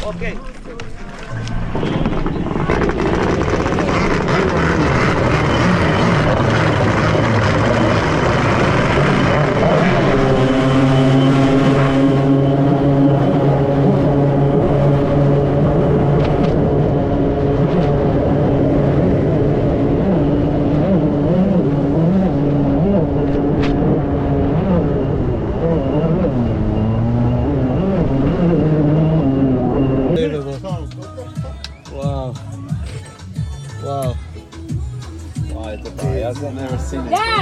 Okay. Wow. Wow. Wow, ito pa. I've never seen it.